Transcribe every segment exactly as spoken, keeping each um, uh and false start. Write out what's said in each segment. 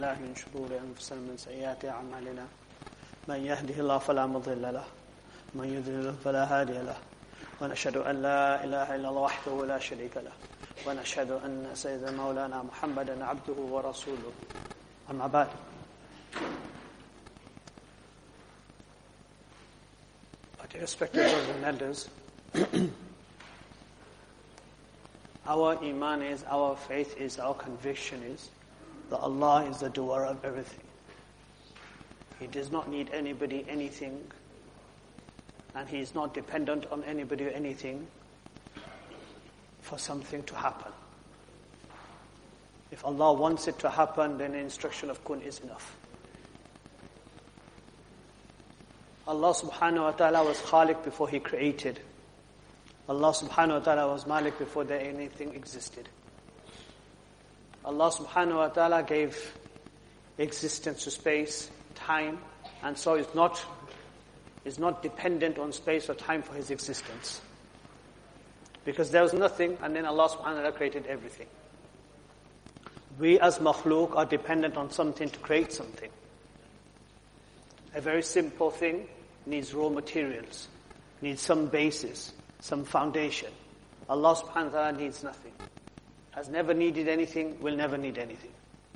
الله من شرور أنفسنا من سيئات أعمالنا من يهده الله فلا مضل له من يضلل فلا هادي له ونشهد أن لا إله إلا الله وحده لا شريك له ونشهد أن سيدنا مولانا محمدا عبده ورسوله أما بعد. But respected brothers and elders, our iman is, our faith is, our conviction is that Allah is the doer of everything. He does not need anybody, anything, and He is not dependent on anybody or anything for something to happen. If Allah wants it to happen, then the instruction of kun is enough. Allah subhanahu wa ta'ala was Khaliq before He created. Allah subhanahu wa ta'ala was Malik before there anything existed. Allah subhanahu wa ta'ala gave existence to space, time, and so is not, is not dependent on space or time for His existence. Because there was nothing, and then Allah subhanahu wa ta'ala created everything. We as makhluk are dependent on something to create something. A very simple thing needs raw materials, needs some basis, some foundation. Allah subhanahu wa ta'ala needs nothing. Has never needed anything, will never need anything.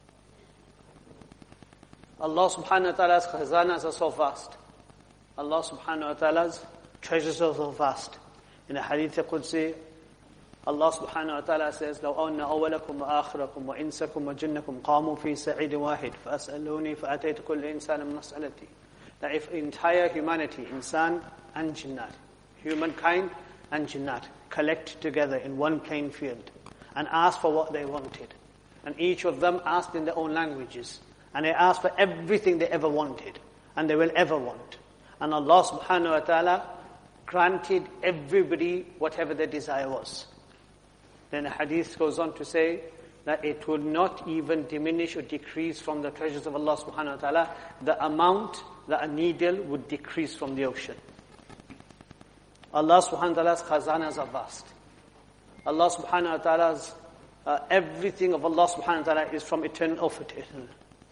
Allah subhanahu wa ta'ala's khazanas are so vast. Allah subhanahu wa ta'ala's treasures are so vast. In a hadith Qudsi, Allah subhanahu wa ta'ala says, لَوْ أَنَّ أَوَّلَكُمْ وَآخِرَكُمْ وَإِنسَكُمْ وَجِنَّكُمْ قَامُوا فِي سَعِيدٍ وَاحِدٍ فَأَسْأَلُونِي فَأَتَيْتُ كُلَّ إِنسَانٍ مِنْ مَسْأَلَتِي. That if entire humanity, insan and jinnat, humankind and jinnat, collect together in one plain field and ask for what they wanted, and each of them asked in their own languages, and they asked for everything they ever wanted, and they will ever want. And Allah subhanahu wa ta'ala granted everybody whatever their desire was. Then the hadith goes on to say that it will not even diminish or decrease from the treasures of Allah subhanahu wa ta'ala the amount that a needle would decrease from the ocean. Allah subhanahu wa ta'ala's khazanas are vast. Allah subhanahu wa ta'ala's, uh, everything of Allah subhanahu wa ta'ala is from eternal to eternal.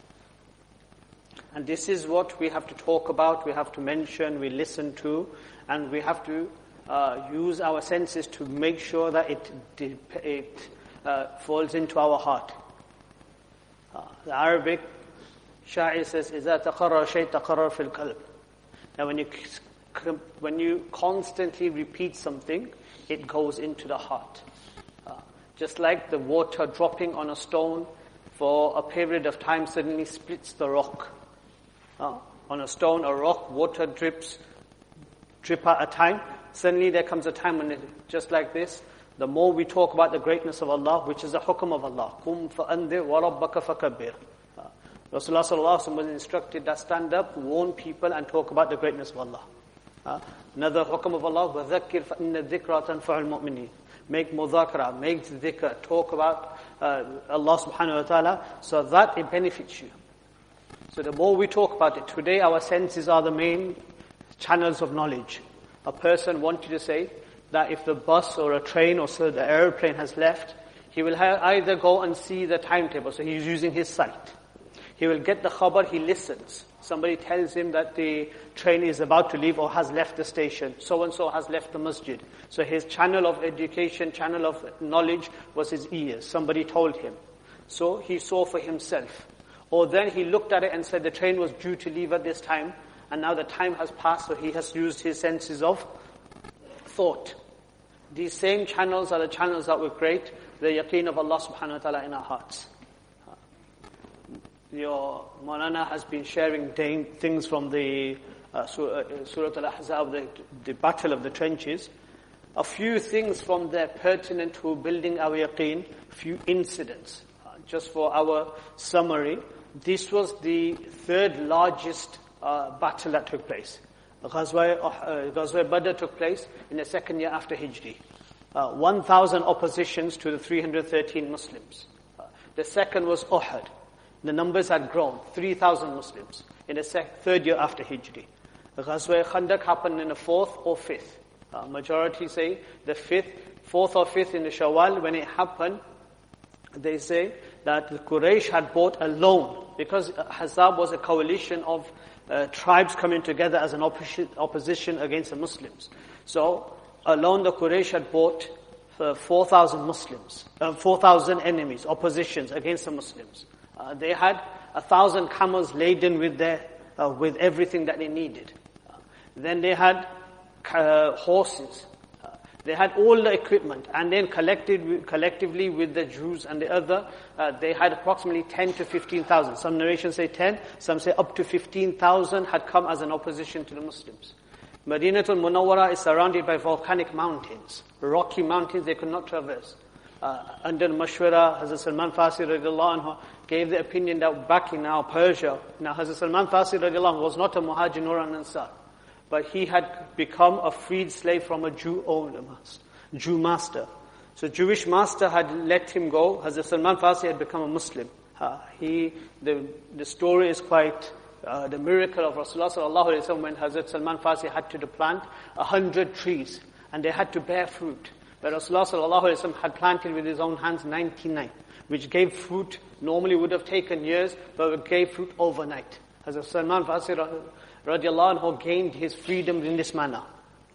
And this is what we have to talk about, we have to mention, we listen to, and we have to uh, use our senses to make sure that it, it uh, falls into our heart. Uh, the Arabic Sha'ir says, إِذَا تَقَرَّرَ شَيْء تَقَرَّرَ فِي الْقَلْبِ. Now when you, when you constantly repeat something, it goes into the heart. Uh, just like the water dropping on a stone for a period of time suddenly splits the rock. Uh, on a stone or rock, water drips, drip at a time. Suddenly there comes a time when it, just like this, the more we talk about the greatness of Allah, which is the hukm of Allah, قُمْ فَأَنذِرْ وَرَبَّكَ فَكَبِّرْ. uh, Rasulullah sallallahu alaihi wasallam was instructed that stand up, warn people and talk about the greatness of Allah. Uh, another hukm of Allah, وَذَكِّرْ فَإِنَّ الذِّكْرَى تَنْفَعُ الْمُؤْمِنِينَ. Make mudhakara, make dhikr, talk about uh, Allah subhanahu wa ta'ala, so that it benefits you. So the more we talk about it, today our senses are the main channels of knowledge. A person wanted to say that if the bus or a train or so the airplane has left, he will ha- either go and see the timetable, so he's using his sight. He will get the khabar, he listens. Somebody tells him that the train is about to leave or has left the station. So-and-so has left the masjid. So his channel of education, channel of knowledge was his ears. Somebody told him. So he saw for himself. Or then he looked at it and said the train was due to leave at this time, and now the time has passed, so he has used his senses of thought. These same channels are the channels that will create the yaqeen of Allah subhanahu wa ta'ala in our hearts. Your Maulana has been sharing things from the uh, Surah Al-Ahzab, the, the battle of the trenches. A few things from there pertinent to building our yaqeen, few incidents. Uh, just for our summary, this was the third largest uh, battle that took place. Ghazwa, uh, Ghazwa Badr took place in the second year after Hijri. Uh, one thousand oppositions to the three hundred thirteen Muslims. Uh, the second was Uhud. The numbers had grown, three thousand Muslims in the sec- third year after Hijri. Ghazwa Khandaq happened in the fourth or fifth. Uh, majority say the fifth, fourth or fifth in the Shawwal. When it happened, they say that the Quraysh had bought a loan because Ahzab was a coalition of uh, tribes coming together as an opposition, opposition against the Muslims. So alone the Quraysh had bought uh, four thousand Muslims, uh, four thousand enemies, oppositions against the Muslims. Uh, they had a thousand camels laden with their, uh, with everything that they needed. Uh, then they had uh, horses. Uh, they had all the equipment, and then collected, collectively with the Jews and the other, uh, they had approximately ten to fifteen thousand. Some narrations say ten, some say up to fifteen thousand had come as an opposition to the Muslims. Madinatul Munawwara is surrounded by volcanic mountains, rocky mountains they could not traverse. Uh, under Mashwara, Hazrat Salman Farsi radiallahu anhu gave the opinion that back in now Persia, now Hazrat Salman Farsi radiallahu anhu was not a Muhajir nor an Ansar, but he had become a freed slave from a Jew owner, Jew master. So Jewish master had let him go. Hazrat Salman Farsi had become a Muslim. Uh, he, the, the story is quite Uh, the miracle of Rasulullah sallallahu alaihi wasallam when Hazrat Salman Farsi had to plant a hundred trees and they had to bear fruit. But Rasulullah sallallahu alaihi wasallam had planted with his own hands ninety-nine, which gave fruit, normally would have taken years, but it gave fruit overnight. Hazrat Salman Farsi radiallahu anhu gained his freedom in this manner.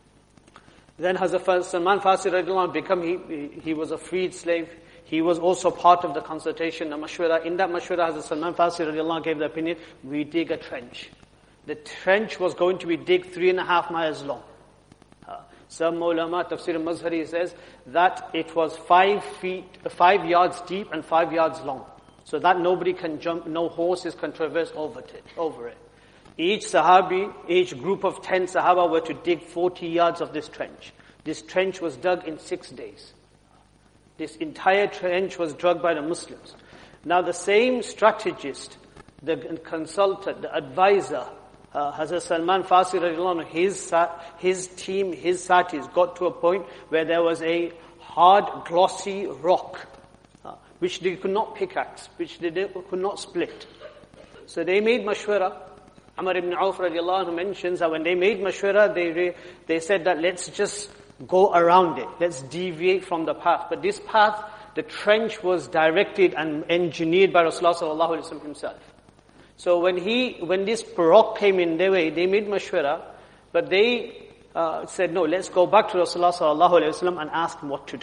Then Hazrat Salman Farsi radiallahu anhu became, he, he was a freed slave. He was also part of the consultation, the mashwara. In that mashwara, Hazrat Salman Farsi radiallahu anhu gave the opinion, we dig a trench. The trench was going to be digged three and a half miles long. Uh, some ulama, Tafsir Mazhari says that it was five feet, five yards deep and five yards long. So that nobody can jump, no horses can traverse over it. Over it. Each Sahabi, each group of ten Sahaba were to dig forty yards of this trench. This trench was dug in six days. This entire trench was dug by the Muslims. Now the same strategist, the consultant, the advisor, uh, Hazrat Salman Farsi radiallahu anhu, his, his team, his satis got to a point where there was a hard, glossy rock, uh, which they could not pickaxe, which they could not split. So they made mashwara. Amr ibn Auf radiallahu anhu mentions that when they made mashwara, they, re, they said that let's just go around it. Let's deviate from the path. But this path, the trench was directed and engineered by Rasulullah sallallahu alaihi wasallam himself. So when he, when this rock came in their way, they made mashwara, but they uh, said, no, let's go back to Rasulullah sallallahu alaihi wasallam and ask him what to do.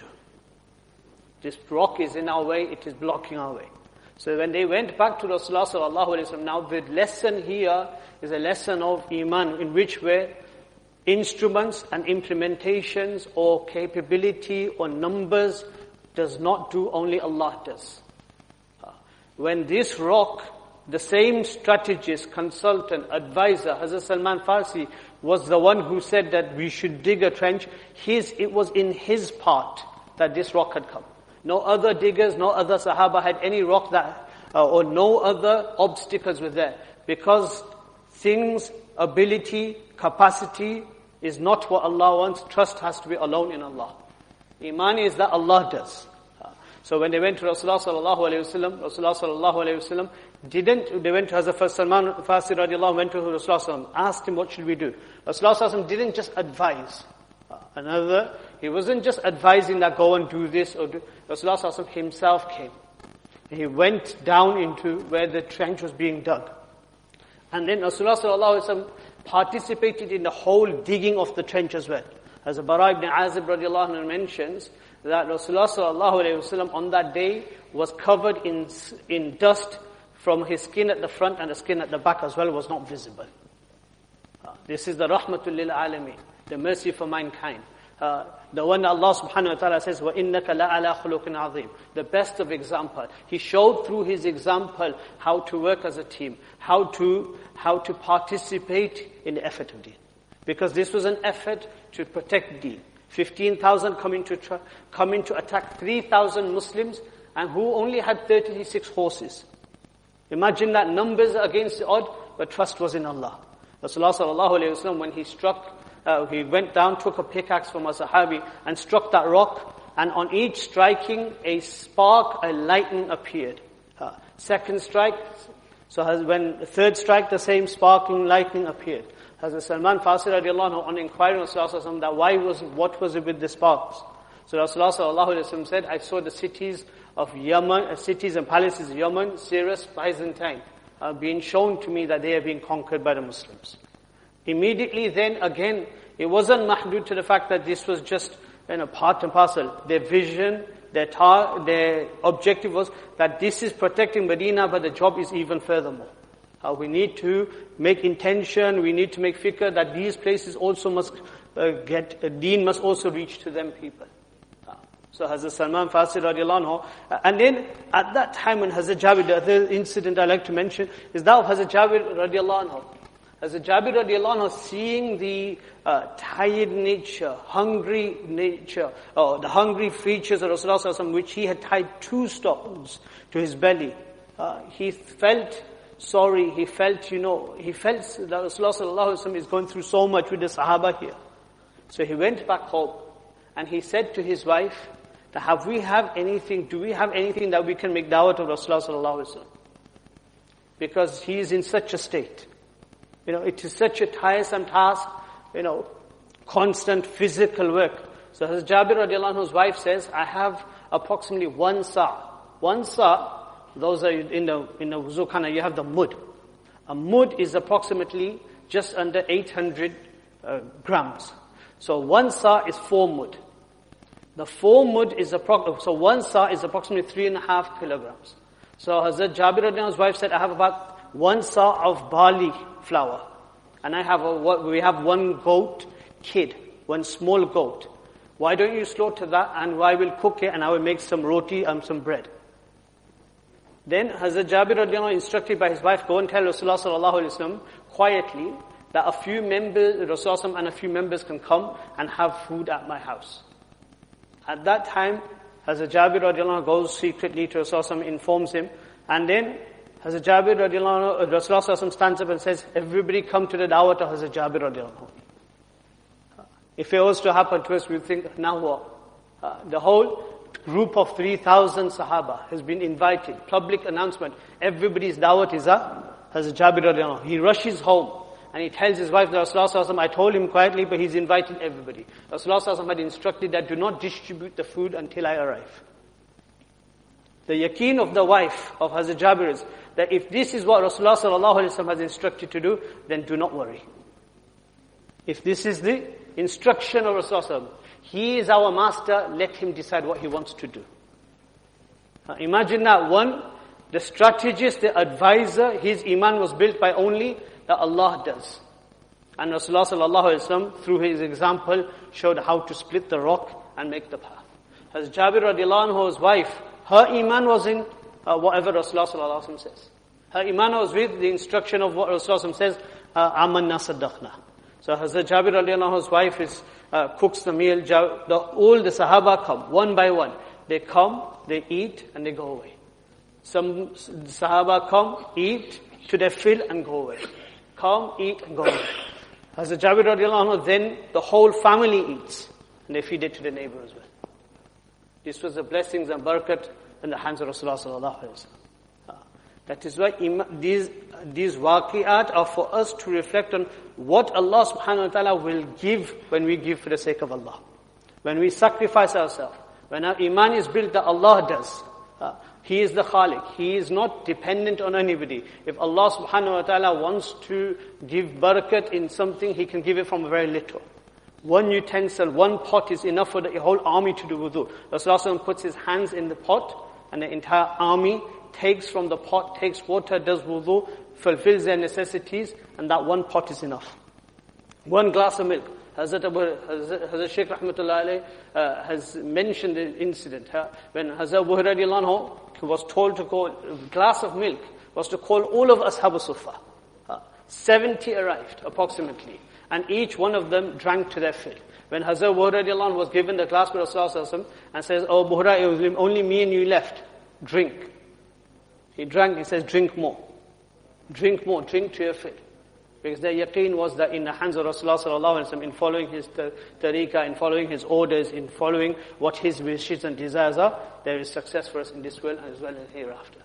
This rock is in our way, it is blocking our way. So when they went back to Rasulullah sallallahu alaihi wasallam, now the lesson here is a lesson of Iman, in which way instruments and implementations or capability or numbers does not do, only Allah does. When this rock, the same strategist, consultant, advisor, Hazrat Salman Farsi, was the one who said that we should dig a trench, his, it was in his part that this rock had come. No other diggers, no other Sahaba had any rock that, uh, or no other obstacles were there. Because things, ability, capacity, is not what Allah wants. Trust has to be alone in Allah. Iman is that Allah does. So when they went to Rasulullah sallallahu alayhi wasallam, Rasulullah sallallahu alayhi wasallam didn't, they went to Hazrat Salman Farsi radiallahu anhu, went to Rasulullah sallallahu asked him what should we do. Rasulullah sallallahu didn't just advise. Another, he wasn't just advising that go and do this or do. Rasulullah sallallahu himself came. He went down into where the trench was being dug. And then Rasulullah sallallahu alayhi wasallam participated in the whole digging of the trench as well. As Bara ibn Azib radiallahu anhu mentions, that Rasulullah sallallahu alayhi wasallam on that day was covered in in dust from his skin at the front and the skin at the back as well was not visible. Uh, this is the rahmatul lil alamin, the mercy for mankind. Uh, the one Allah subhanahu wa ta'ala says, وَإِنَّكَ لَعَلَىٰ خُلُقٍ عَظِيمٍ. The best of example. He showed through his example how to work as a team, how to how to participate in the effort of deen. Because this was an effort to protect deen. fifteen thousand coming to tra- coming to attack three thousand Muslims, and who only had thirty-six horses. Imagine that, numbers against the odd, but trust was in Allah. Rasulullah sallallahu alayhi wa sallam, when he struck, uh, he went down, took a pickaxe from a Sahabi and struck that rock, and on each striking, a spark, a lightning appeared. Uh, second strike, so as when the third strike, the same sparkling lightning appeared. Hazrat Salman Farsi radiallahu anhu, on inquiring of Rasulullah that why was what was it with the sparks? So Rasulullah sallallahu alaihi wasallam said, I saw the cities of Yemen, uh, cities and palaces of Yemen, Syria, Byzantine. uh, been shown to me that they are being conquered by the Muslims. Immediately then, again, it wasn't mahdud to the fact that this was just, you know, part and parcel. Their vision, their tar- their objective was that this is protecting Medina, but the job is even furthermore. Uh, we need to make intention, we need to make fikr that these places also must uh, get, uh, deen must also reach to them people. Uh, so Hazrat Salman Farsi radiallahu anhu, uh, and then at that time when Hazrat Jabir, the other incident I like to mention is that of Hazrat Jabir radiallahu anhu. Hazrat Jabir radiallahu anhu, seeing the uh, tired nature, hungry nature, or the hungry features of Rasulullah sallallahu alaihi wasallam, which he had tied two stones to his belly, uh, he felt sorry, he felt, you know, he felt that Rasulullah sallallahu alaihi wasallam is going through so much with the Sahaba here. So he went back home and he said to his wife, that have we have anything, do we have anything that we can make dawah of Rasulullah sallallahu alaihi wasallam? Because he is in such a state. You know, it is such a tiresome task, you know, constant physical work. So Hazrat Jabir radiallahu anhu's wife says, I have approximately one sa'. One sa', those are in the, in the wuzu khana, you have the mud. A mud is approximately just under eight hundred uh, grams. So one sa' is four mud. The four mud is approximately, so one sa' is approximately three and a half kilograms. So Hazrat Jabir radiallahu anhu's wife said, I have about one sa' of barley flour. And I have a, we have one goat kid, one small goat. Why don't you slaughter that and I will cook it and I will make some roti and some bread. Then Hazrat Jabir radiallahu anhu, instructed by his wife, go and tell Rasulullah sallallahu alaihi wasallam quietly that a few members, Rasulullah and a few members can come and have food at my house. At that time, Hazrat Jabir radiallahu anhu goes secretly to Rasulullah, informs him, and then Hazrat Jabir radiallahu anhu, Rasulullah stands up and says, everybody come to the dawah to Hazrat Jabir radiallahu anhu. If it was to happen to us, we think, now what? Uh, the whole group of three thousand Sahaba has been invited. Public announcement. Everybody's dawat is up. Hazrat Jabir radiallahu anhu. He rushes home and he tells his wife, Rasulullah, I told him quietly, but he's inviting everybody. Rasulullah had instructed that do not distribute the food until I arrive. The yaqeen of the wife of Hazrat Jabir is that if this is what Rasulullah sallallahu alaihi wasallam has instructed to do, then do not worry. If this is the instruction of Rasulullah, he is our master, let him decide what he wants to do. Now imagine that one, the strategist, the advisor, his iman was built by only that Allah does. And Rasulullah sallallahu alaihi wasallam, through his example, showed how to split the rock and make the path. As Jabir radiallahu anhu's wife, her iman was in uh, whatever Rasulullah sallallahu alaihi wasallam says. Her iman was with the instruction of what Rasulullah says, amanna saddaqna. So Hazrat Jabir radiallahu anhu's wife is, uh, cooks the meal, the, all the Sahaba come, one by one. They come, they eat, and they go away. Some Sahaba come, eat, to their fill, and go away. Come, eat, and go away. Hazrat Jabir radiallahu anhu, then the whole family eats, and they feed it to the neighbor as well. This was the blessings and barakat in the hands of Rasulullah sallallahu alaihi wasallam. That is why these, these waqi'at are for us to reflect on what Allah subhanahu wa ta'ala will give when we give for the sake of Allah. When we sacrifice ourselves. When our iman is built that Allah does. Uh, he is the Khaliq. He is not dependent on anybody. If Allah subhanahu wa ta'ala wants to give barakat in something, He can give it from very little. One utensil, one pot is enough for the whole army to do wudu. Rasulullah puts his hands in the pot and the entire army takes from the pot, takes water, does wudu, fulfills their necessities, and that one pot is enough. One glass of milk. Hazrat, Abu, Hazrat, Hazrat Shaykh Rahmatullah alayh, uh, has mentioned the incident. Uh, when Hazrat Abu Hurairah was told to call, a glass of milk was to call all of Ashab Sufa. Uh, seventy arrived, approximately. And each one of them drank to their fill. When Hazrat Abu Hurairah was given the glass by Rasulullah and says, oh Abu Hurairah, it was only me and you left. Drink. He drank, he says, drink more. Drink more, drink to your fill. Because their yaqeen was that in the hands of Rasulullah sallallahu alaihi wasallam, in following his tariqah, in following his orders, in following what his wishes and desires are, there is success for us in this world as well as hereafter.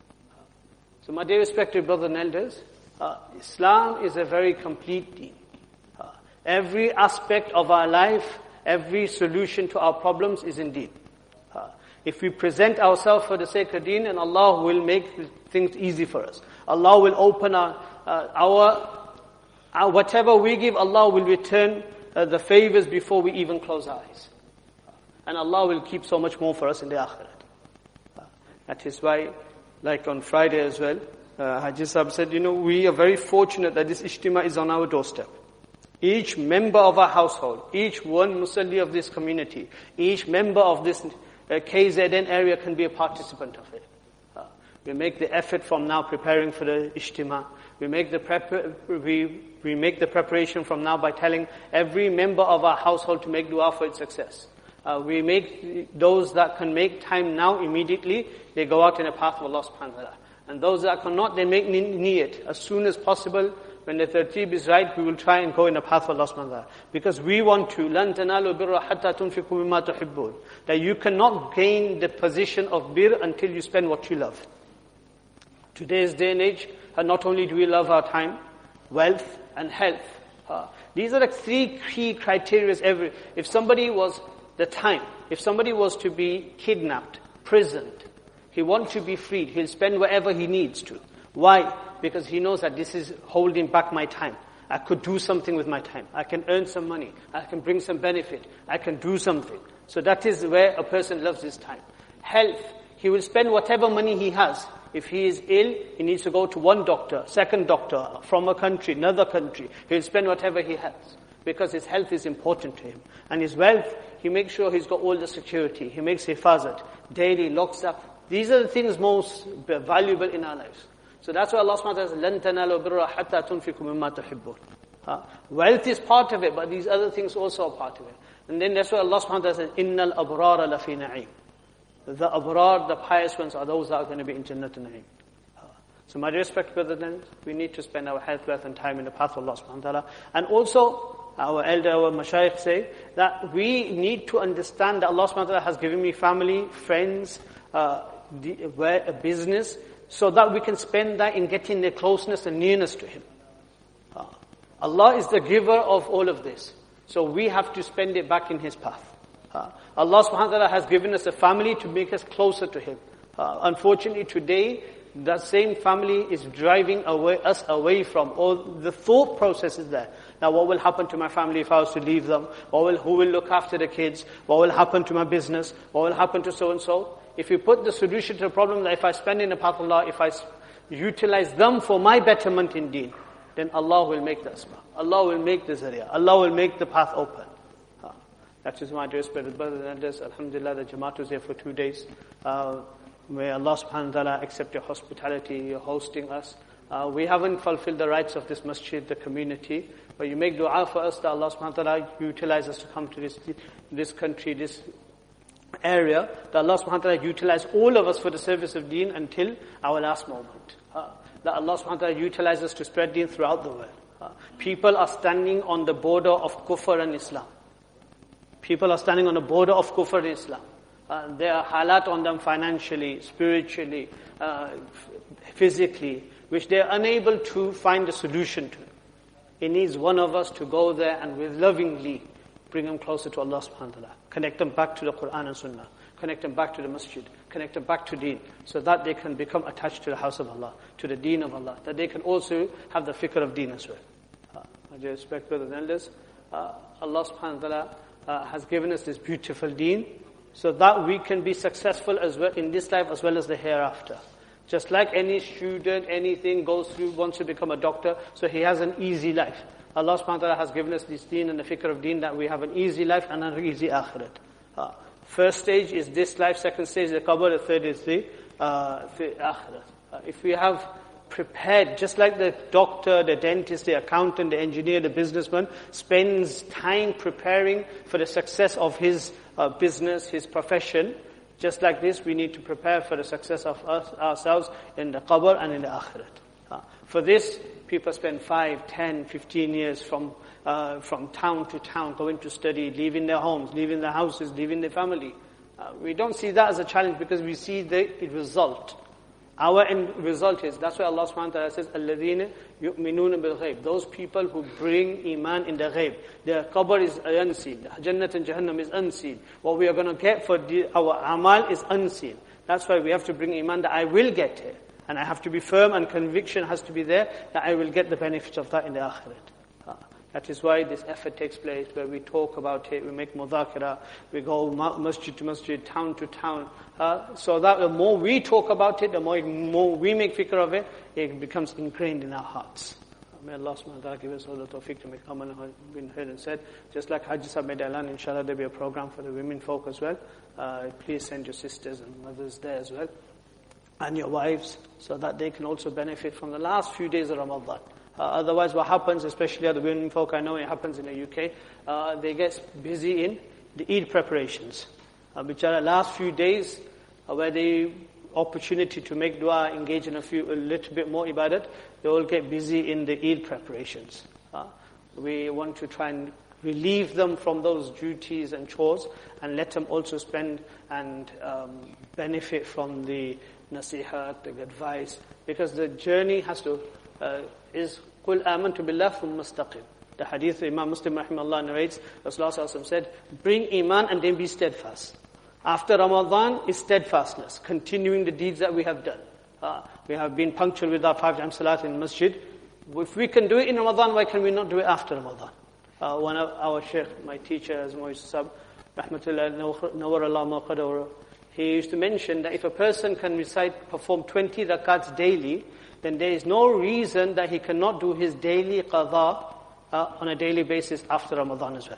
So my dear respected brothers and elders, uh, Islam is a very complete deen. Uh, every aspect of our life, every solution to our problems is in deen. If we present ourselves for the sake of deen, and Allah will make things easy for us. Allah will open our, uh, our, our, whatever we give, Allah will return uh, the favors before we even close our eyes. And Allah will keep so much more for us in the akhirat. Uh, that is why, like on Friday as well, uh, Haji Sahib said, you know, we are very fortunate that this ijtima is on our doorstep. Each member of our household, each one Musalli of this community, each member of this uh, K Z N area can be a participant of it. Uh, we make the effort from now preparing for the ijtima. We make the prep, we, we make the preparation from now by telling every member of our household to make dua for its success. Uh, we make those that can make time now immediately, they go out in the path of Allah subhanahu wa ta'ala. And those that cannot, they make niyat as soon as possible. When the tartib is right, we will try and go in the path of Allah subhanahu wa ta'ala. Because we want to, لَن تَنَالُوا بِرَّ حَتَّى تُنْفِقُوا مِمَّا تُحِبُّونَ. That you cannot gain the position of bir until you spend what you love. Today's day and age, uh, not only do we love our time, wealth and health. Uh, these are the three key criteria. Every, if somebody was the time, if somebody was to be kidnapped, prisoned, he wants to be freed, he'll spend whatever he needs to. Why? Because he knows that this is holding back my time. I could do something with my time. I can earn some money. I can bring some benefit. I can do something. So that is where a person loves his time. Health, he will spend whatever money he has. If he is ill, he needs to go to one doctor, second doctor, from a country, another country. He'll spend whatever he has. Because his health is important to him. And his wealth, he makes sure he's got all the security. He makes hifazat, daily, locks up. These are the things most valuable in our lives. So that's why Allah subhanahu wa ta'ala says, لَن تَنَالُوا بِرَّ حَتَّى تُنْفِقُوا مِمَّا تُحِبُّونَ. Wealth is part of it, but these other things also are part of it. And then that's why Allah subhanahu wa ta'ala says, إِنَّ الْأَبْرَارَ لَفِي نَعِيمٍ. The abrar, the pious ones, are those that are going to be in Jannat and Na'im. So my respect, brothers, we need to spend our health, wealth and time in the path of Allah subhanahu wa ta'ala. And also, our elder, our mashayikh say, that we need to understand that Allah subhanahu wa ta'ala has given me family, friends, uh, a business, so that we can spend that in getting the closeness and nearness to Him. Uh, Allah is the giver of all of this. So we have to spend it back in His path. Uh, Allah subhanahu wa ta'ala has given us a family to make us closer to Him. Uh, unfortunately today, that same family is driving away, us away from all the thought processes there. Now what will happen to my family if I was to leave them? What will, who will look after the kids? What will happen to my business? What will happen to so and so? If you put the solution to the problem that if I spend in the path of Allah, if I utilize them for my betterment in deen, then Allah will make the asbab. Allah will make the zariya. Allah will make the path open. Uh, that is my dear spirit brothers and elders. Alhamdulillah, the Jamaat was here for two days. Uh, may Allah subhanahu wa ta'ala accept your hospitality, your hosting us. Uh, we haven't fulfilled the rights of this masjid, the community, but you make dua for us that Allah subhanahu wa ta'ala utilize us to come to this, this country, this area, that Allah subhanahu wa ta'ala utilize all of us for the service of deen until our last moment. Uh, that Allah subhanahu wa ta'ala utilize us to spread deen throughout the world. Uh, people are standing on the border of kufr and Islam. People are standing on the border of kufr and Islam. Uh, there are halat on them financially, spiritually, uh, physically, which they are unable to find a solution to. It needs one of us to go there and with lovingly bring them closer to Allah subhanahu wa ta'ala. Connect them back to the Quran and Sunnah. Connect them back to the masjid. Connect them back to deen. So that they can become attached to the house of Allah, to the deen of Allah. That they can also have the fikr of deen as well. Uh, I do respect brothers and elders. Uh, Allah subhanahu wa ta'ala uh, has given us this beautiful deen so that we can be successful as well in this life as well as the hereafter. Just like any student, anything goes through, wants to become a doctor, so he has an easy life. Allah subhanahu wa ta'ala has given us this deen and the fikr of deen that we have an easy life and an easy akhirat. Uh, first stage is this life, second stage is the qabr, the third is the, uh, the akhirat. Uh, if we have prepared, just like the doctor, the dentist, the accountant, the engineer, the businessman spends time preparing for the success of his uh, business, his profession, just like this, we need to prepare for the success of us, ourselves in the qabr and in the akhirat. Uh, for this, people spend five, ten, fifteen years from uh, from town to town, going to study, leaving their homes, leaving their houses, leaving their family. Uh, we don't see that as a challenge because we see the result. Our end result is, that's why Allah subhanahu wa ta'ala says, الَّذِينَ يُؤْمِنُونَ بِالْغَيْبِ. Those people who bring iman in the ghaib. Their qabr is unseen. Jannat and Jahannam is unseen. What we are going to get for the, our amal is unseen. That's why we have to bring iman that I will get here. And I have to be firm, and conviction has to be there that I will get the benefits of that in the akhirat. Uh, that is why this effort takes place, where we talk about it, we make mudhakara, we go masjid to masjid, town to town, uh, so that the more we talk about it, the more, more we make fikr of it, it becomes ingrained in our hearts. May Allah subhanahu wa ta'ala give us all the tawfiq to make amal been heard and said. Just like Hajj Sahib made Alan, inshallah there'll be a program for the women folk as well. Uh, please send your sisters and mothers there as well, and your wives, so that they can also benefit from the last few days of Ramadan. Uh, otherwise what happens, especially the women folk, I know it happens in the U K, uh, they get busy in the Eid preparations, uh, which are the last few days uh, where they opportunity to make dua, engage in a few, a little bit more ibadat, they all get busy in the Eid preparations. Uh, we want to try and relieve them from those duties and chores, and let them also spend and um, benefit from the nasihat, the advice, because the journey has to, uh, is, قُلْ آمَنْتُ بِاللَّهِ ثُمَّ اسْتَقِمْ. The hadith Imam Muslim rahimahullah narrates, Rasulullah said, bring iman and then be steadfast. After Ramadan is steadfastness, continuing the deeds that we have done. Uh, we have been punctual with our five times salat in masjid. If we can do it in Ramadan, why can we not do it after Ramadan? Uh, one of our sheikh, my teacher, as Moise Sab, rahmatullah, nawar Allah maqadawara, he used to mention that if a person can recite, perform twenty rakats daily, then there is no reason that he cannot do his daily qadha uh, on a daily basis after Ramadan as well.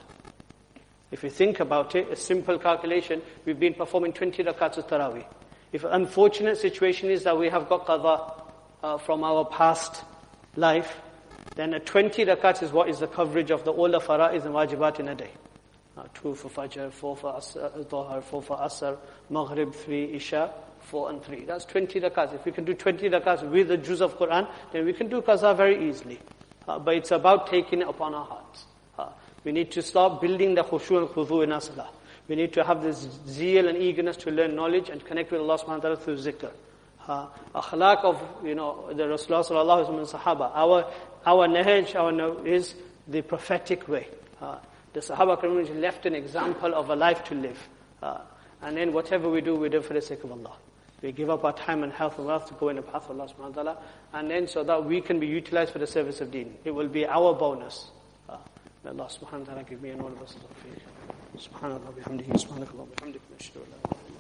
If you think about it, a simple calculation, we've been performing twenty rakats of Taraweeh. If an unfortunate situation is that we have got qadha uh, from our past life, then a twenty rakats is what is the coverage of the all the fara'id and wajibat in a day. Uh, two for Fajr, four for Asr, Dhuhr, four for Asr, Maghrib, three, Isha, four and three. That's twenty rakats. If we can do twenty rakats with the juz of Quran, then we can do qaza very easily. Uh, but it's about taking it upon our hearts. Uh, we need to start building the khushu and khudu in our salah. We need to have this zeal and eagerness to learn knowledge and connect with Allah subhanahu wa ta'ala through zikr. Uh, akhlaq of, you know, the Rasulullah sallallahu alaihi wasallam Sahaba. Our, our nahaj, our no, is the prophetic way. Uh, the Sahaba community left an example of a life to live. Uh, and then whatever we do, we do for the sake of Allah. We give up our time and health and wealth to go in the path of Allah subhanahu wa ta'ala. And then so that we can be utilized for the service of deen. It will be our bonus. Uh, may Allah subhanahu wa ta'ala give me and all of us. Subhanallah bihamdihi, subhanakallah bihamdihi, nashhadu an la ilaha illa anta.